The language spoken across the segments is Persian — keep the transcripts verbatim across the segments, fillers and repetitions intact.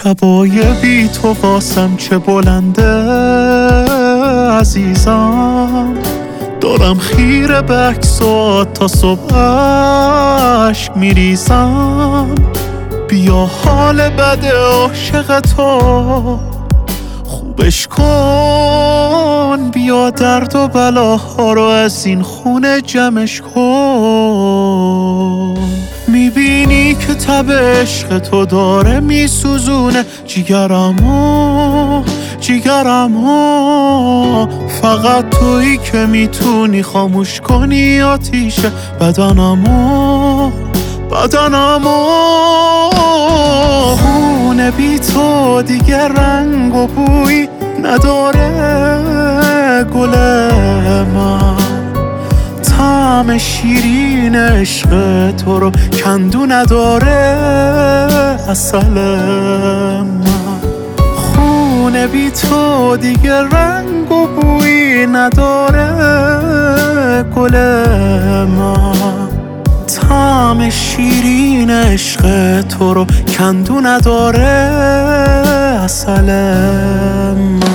شبای بی تو واسم چه بلنده عزیزم، دارم خیره به عکسات تا صبح اشک میریزم. بیا حال بد عاشق تو خوبش کن، بیا درد و بلاها رو از این خونه جمعش کن. میبینی که تب عشق تو داره میسوزونه جیگرمو جیگرمو، فقط تویی که میتونی خاموش کنی آتیش بدنمو بدنمو. خونه بی تو دیگه رنگ و بوی نداره گل من، طعم شیرین عشق تو رو کندو نداره عسل من. خونه بی تو دیگه رنگ و بوی نداره گل من، طعم شیرین عشق تو رو کندو نداره عسل من.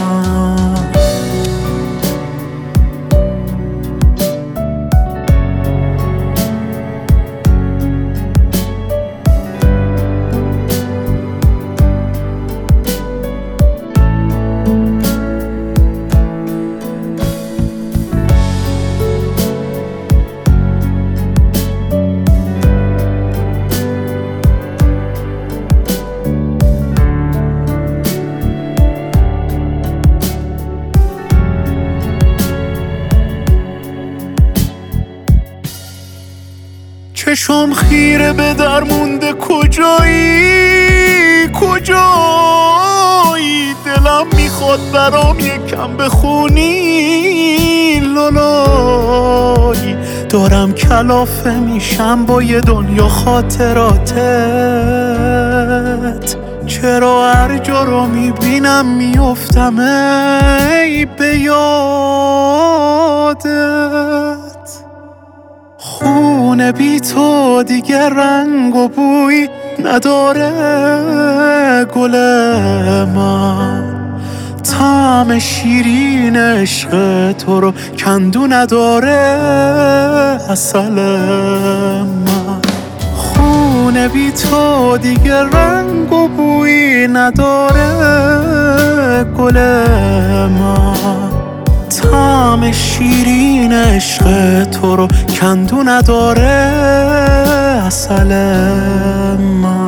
چشم خیره به در مونده کجایی کجایی، دلم میخواد برام یکم بخونی لولایی. دارم کلافه میشم با یه دنیا خاطراتت، چرا هر جا رو میبینم میافتم ای به یادت. خونه بی تو دیگه رنگ و بوی نداره گل من، طعم شیرین عشق تو رو کندو نداره عسل من. خونه بی تو دیگه رنگ و بوی نداره گل من، طعم شیرین عشق تو رو کندو نداره عسل من.